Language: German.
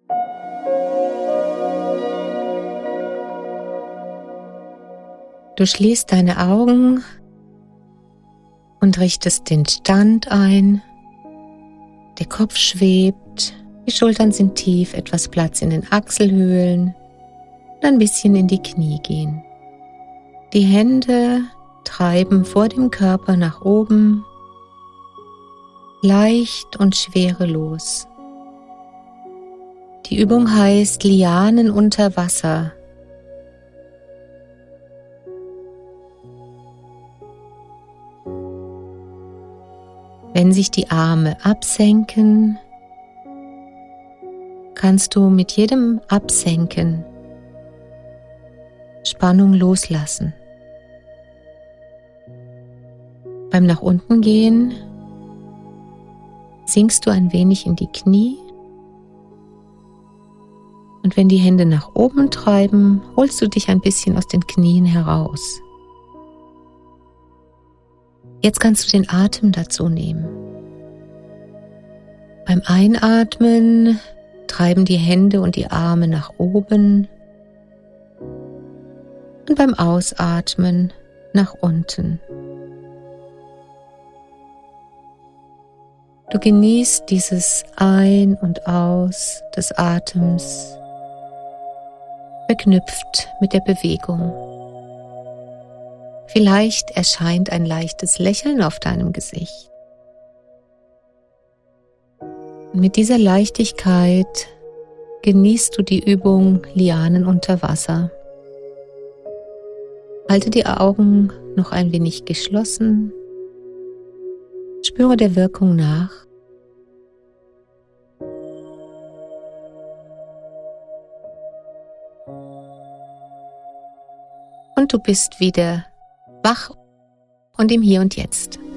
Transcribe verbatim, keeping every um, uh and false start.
Du schließt deine Augen und richtest den Stand ein. Der Kopf schwebt, die Schultern sind tief, etwas Platz in den Achselhöhlen und ein bisschen in die Knie gehen. Die Hände treiben vor dem Körper nach oben, leicht und schwerelos. Die Übung heißt Lianen unter Wasser. Wenn sich die Arme absenken, kannst du mit jedem Absenken Spannung loslassen. Beim nach unten gehen sinkst du ein wenig in die Knie und wenn die Hände nach oben treiben, holst du dich ein bisschen aus den Knien heraus. Jetzt kannst du den Atem dazu nehmen. Beim Einatmen treiben die Hände und die Arme nach oben und beim Ausatmen nach unten. Du genießt dieses Ein- und Aus des Atems, verknüpft mit der Bewegung. Vielleicht erscheint ein leichtes Lächeln auf deinem Gesicht. Und mit dieser Leichtigkeit genießt du die Übung Lianen unter Wasser. Halte die Augen noch ein wenig geschlossen. Spüre der Wirkung nach. Und du bist wieder wach und im Hier und Jetzt.